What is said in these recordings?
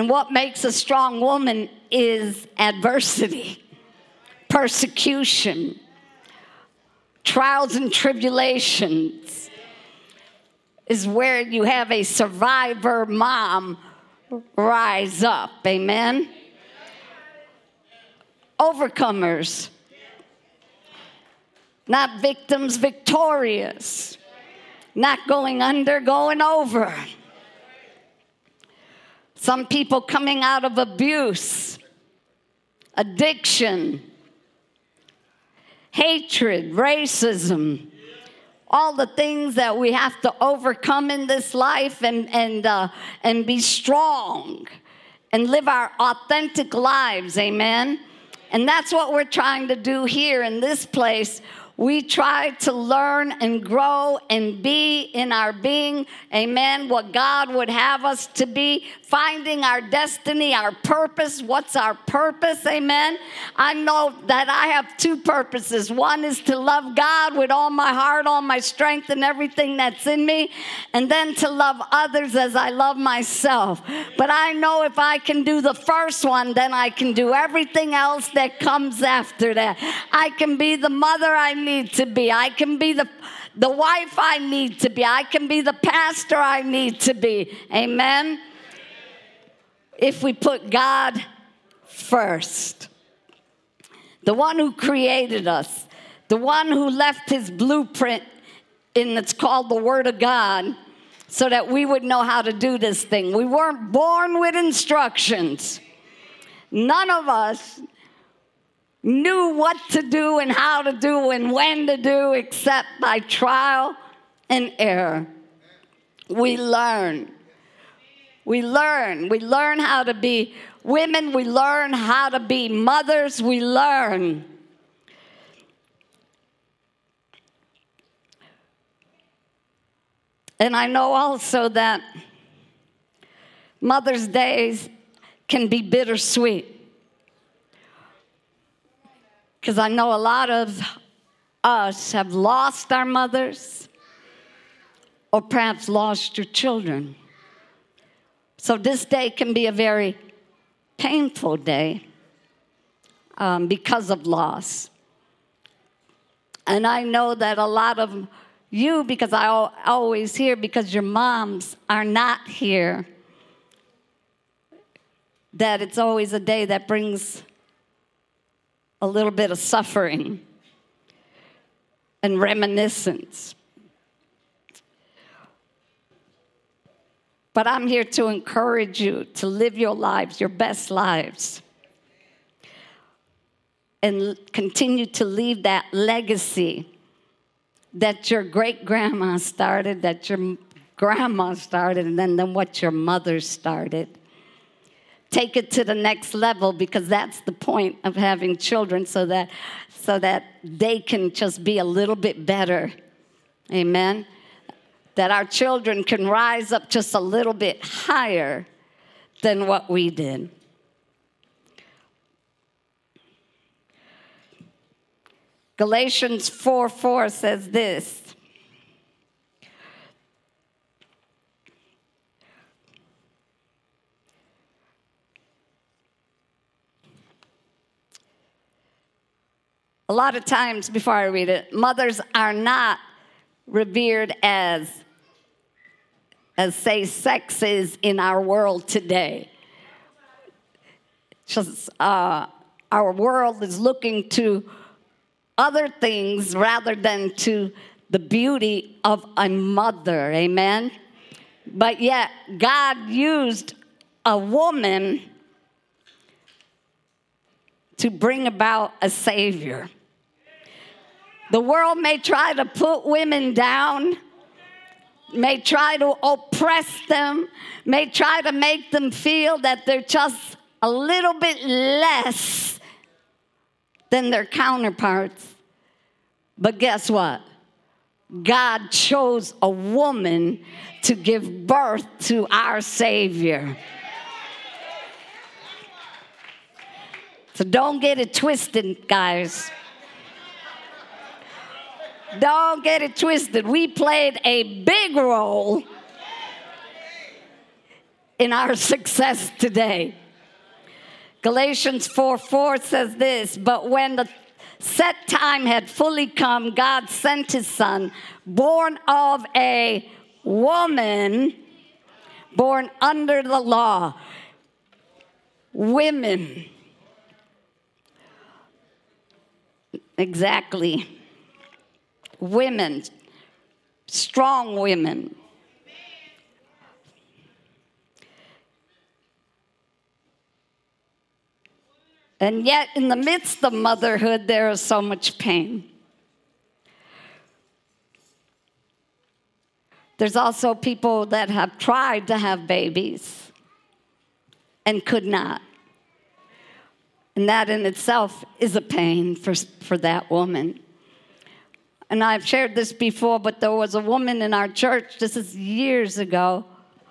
And what makes a strong woman is adversity, persecution, trials and tribulations is where you have a survivor mom rise up. Amen? Overcomers. Not victims, victorious. Not going under, going over. Some people coming out of abuse, addiction, hatred, racism, all the things that we have to overcome in this life and be strong and live our authentic lives, amen? And that's what we're trying to do here in this place. We try to learn and grow and be in our being, amen, what God would have us to be, finding our destiny, our purpose. What's our purpose, amen? I know that I have two purposes. One is to love God with all my heart, all my strength, and everything that's in me, and then to love others as I love myself. But I know if I can do the first one, then I can do everything else that comes after that. I can be the mother I need to be. I can be the wife I need to be. I can be the pastor I need to be. Amen? If we put God first. The one who created us. The one who left his blueprint in it's called the Word of God so that we would know how to do this thing. We weren't born with instructions. None of us knew what to do and how to do and when to do except by trial and error. We learn. We learn how to be women. We learn how to be mothers. We learn. And I know also that Mother's Days can be bittersweet. Because I know a lot of us have lost our mothers or perhaps lost your children. So this day can be a very painful day because of loss. And I know that a lot of you, because I always hear, because your moms are not here, that it's always a day that brings a little bit of suffering and reminiscence. But I'm here to encourage you to live your lives, your best lives, and continue to leave that legacy that your great-grandma started, that your grandma started, and then what your mother started. Take it to the next level, because that's the point of having children, so that they can just be a little bit better. Amen? That our children can rise up just a little bit higher than what we did. Galatians 4:4 says this. A lot of times, before I read it, mothers are not revered as say sex is in our world today. Just our world is looking to other things rather than to the beauty of a mother, amen? But yet, God used a woman to bring about a Savior. The world may try to put women down, may try to oppress them, may try to make them feel that they're just a little bit less than their counterparts. But guess what? God chose a woman to give birth to our Savior. So don't get it twisted, guys. Don't get it twisted. We played a big role in our success today. Galatians 4:4 says this, but when the set time had fully come, God sent his son, born of a woman, born under the law. Women. Exactly. Women. Strong women. And yet, in the midst of motherhood, there is so much pain. There's also people that have tried to have babies and could not. And that in itself is a pain for that woman. And I've shared this before, but there was a woman in our church, this is years ago,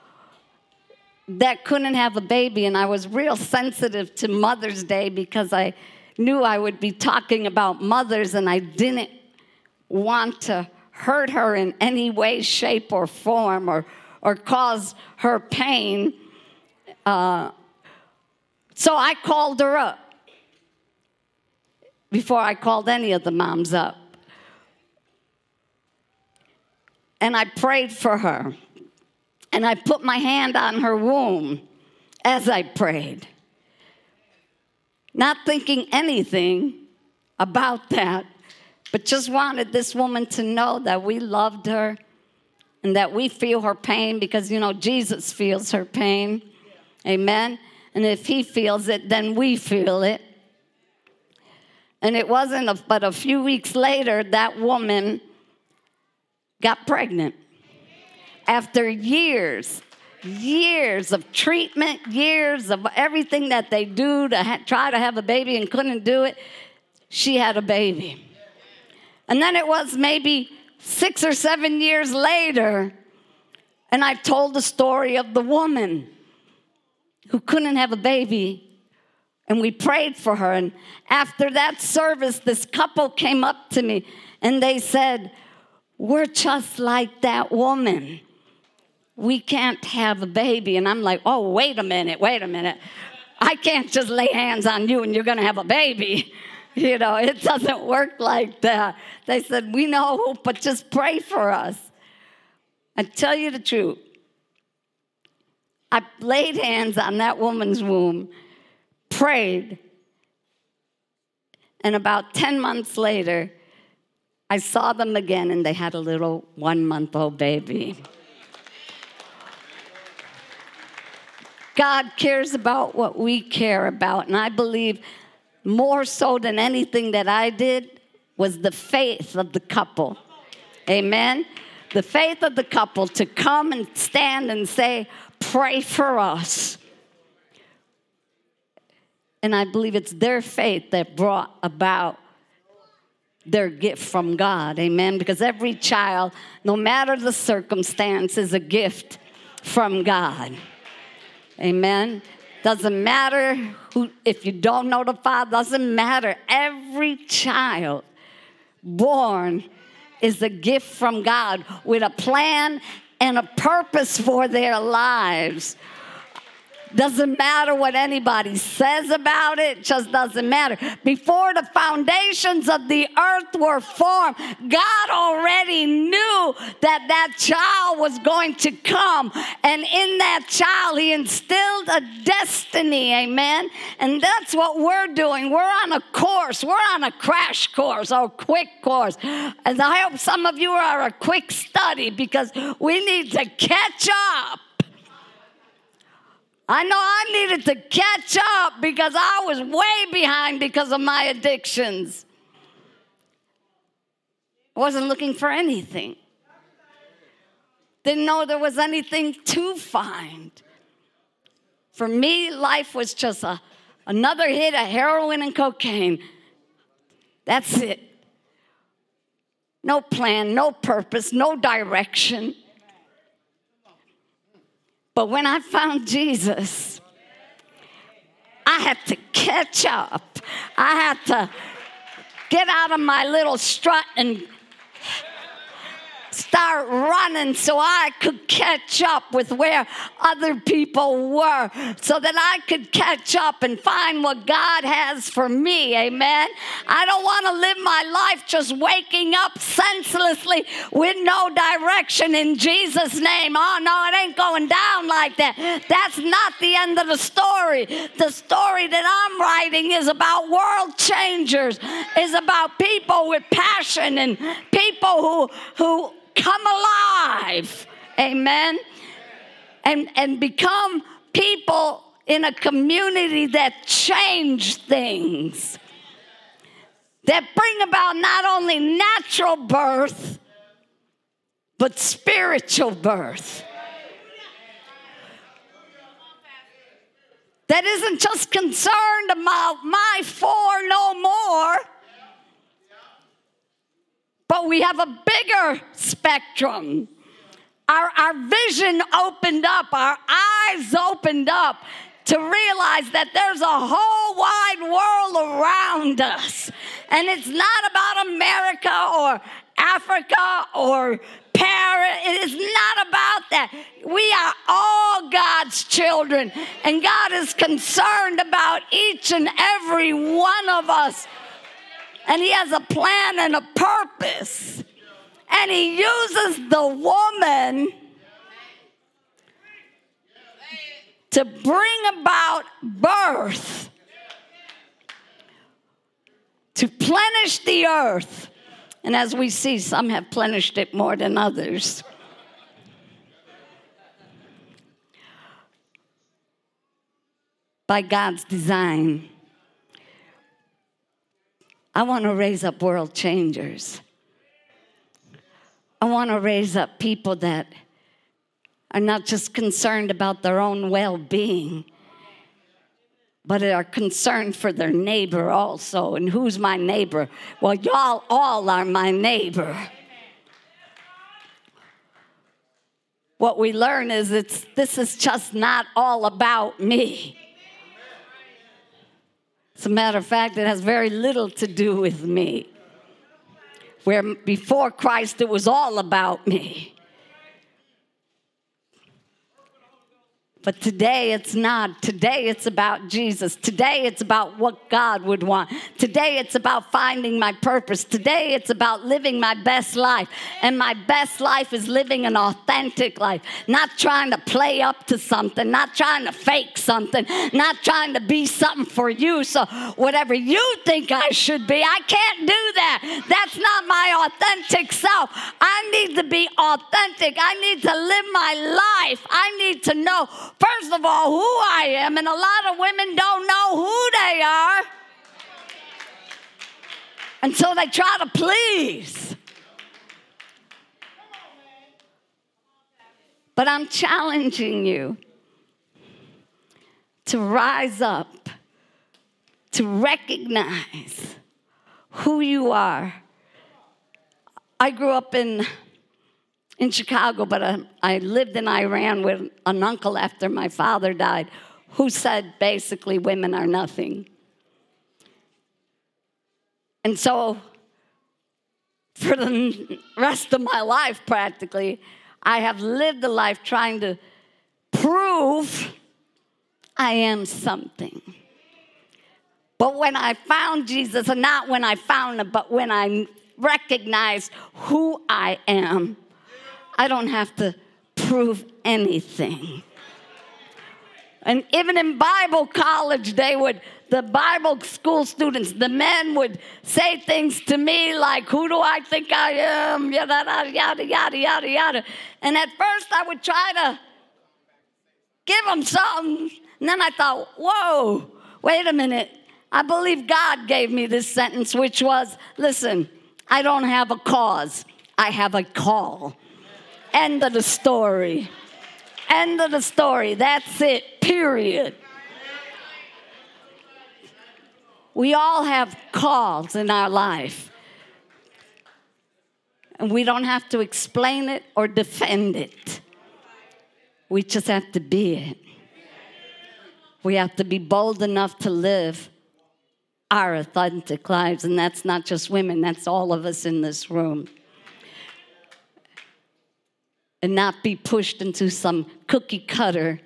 that couldn't have a baby. And I was real sensitive to Mother's Day because I knew I would be talking about mothers, and I didn't want to hurt her in any way, shape, or form, or cause her pain. So I called her up before I called any of the moms up. And I prayed for her. And I put my hand on her womb as I prayed, not thinking anything about that, but just wanted this woman to know that we loved her and that we feel her pain because, you know, Jesus feels her pain. Amen? And if he feels it, then we feel it. And it wasn't but a few weeks later that woman got pregnant. After years of treatment, years of everything that they do to try to have a baby and couldn't do it, she had a baby. And then it was maybe 6 or 7 years later, and I told the story of the woman who couldn't have a baby, and we prayed for her. And after that service, this couple came up to me, and they said, we're just like that woman. We can't have a baby. And I'm like, oh, wait a minute. I can't just lay hands on you and you're going to have a baby. You know, it doesn't work like that. They said, we know, but just pray for us. I tell you the truth. I laid hands on that woman's womb, prayed, and about 10 months later, I saw them again, and they had a little 1-month-old baby. God cares about what we care about. And I believe more so than anything that I did was the faith of the couple. Amen? The faith of the couple to come and stand and say, pray for us. And I believe it's their faith that brought about their gift from God. Amen? Because every child, no matter the circumstance, is a gift from God. Amen. Doesn't matter who, if you don't know the Father, doesn't matter. Every child born is a gift from God with a plan and a purpose for their lives. Doesn't matter what anybody says about it, just doesn't matter. Before the foundations of the earth were formed, God already knew that that child was going to come. And in that child, he instilled a destiny, amen? And that's what we're doing. We're on a course. We're on a crash course or quick course. And I hope some of you are a quick study because we need to catch up. I know I needed to catch up because I was way behind because of my addictions. I wasn't looking for anything. Didn't know there was anything to find. For me, life was just another hit of heroin and cocaine. That's it. No plan, no purpose, no direction. But when I found Jesus, I had to catch up. I had to get out of my little strut and start running so I could catch up with where other people were, so that I could catch up and find what God has for me. Amen. I don't want to live my life just waking up senselessly with no direction in Jesus' name. Oh, no, it ain't going down like that. That's not the end of the story. The story that I'm writing is about world changers, is about people with passion and people who come alive. Amen. And become people in a community that change things, that bring about not only natural birth, but spiritual birth. That isn't just concerned about my four no more, but we have a bigger spectrum. Our vision opened up, our eyes opened up to realize that there's a whole wide world around us. And it's not about America or Africa or Paris. It is not about that. We are all God's children, and God is concerned about each and every one of us. And He has a plan and a purpose. And He uses the woman to bring about birth, to plenish the earth. And as we see, some have plenished it more than others. By God's design. I want to raise up world changers. I want to raise up people that are not just concerned about their own well-being, but are concerned for their neighbor also. And who's my neighbor? Well, y'all all are my neighbor. What we learn is this is just not all about me. As a matter of fact, it has very little to do with me. Where before Christ, it was all about me. But today it's not. Today it's about Jesus. Today it's about what God would want. Today it's about finding my purpose. Today it's about living my best life. And my best life is living an authentic life. Not trying to play up to something. Not trying to fake something. Not trying to be something for you. So whatever you think I should be, I can't do that. That's not my authentic self. I need to be authentic. I need to live my life. I need to know, first of all, who I am, and a lot of women don't know who they are until they try to please. But I'm challenging you to rise up, to recognize who you are. I grew up in Chicago, but I lived in Iran with an uncle after my father died who said basically women are nothing. And so for the rest of my life practically, I have lived a life trying to prove I am something. But when I found Jesus, and not when I found him, but when I recognized who I am, I don't have to prove anything. And even in Bible college, the Bible school students, the men would say things to me like, who do I think I am? Yada, yada, yada, yada, yada. And at first I would try to give them something. And then I thought, whoa, wait a minute. I believe God gave me this sentence, which was, listen, I don't have a cause. I have a call. End of the story. End of the story. That's it. Period. We all have calls in our life. And we don't have to explain it or defend it. We just have to be it. We have to be bold enough to live our authentic lives. And that's not just women. That's all of us in this room. and not be pushed into some cookie cutter,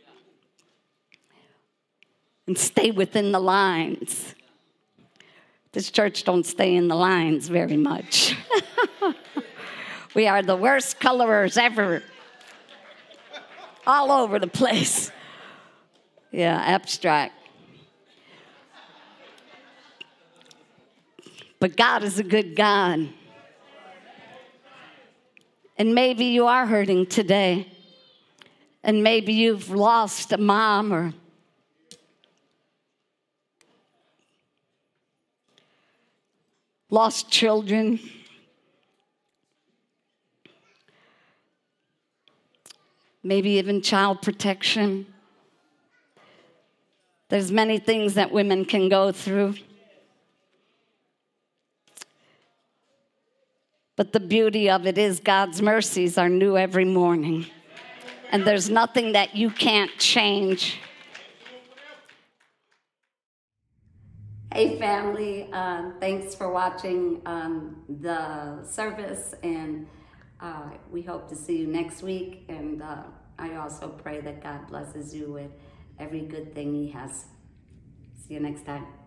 and stay within the lines. This church don't stay in the lines very much. We are the worst colorers ever. All over the place. Yeah, abstract. But God is a good God. And maybe you are hurting today. And maybe you've lost a mom or lost children. Maybe even child protection. There's many things that women can go through. But the beauty of it is God's mercies are new every morning. And there's nothing that you can't change. Hey, family. Thanks for watching the service. And we hope to see you next week. And I also pray that God blesses you with every good thing He has. See you next time.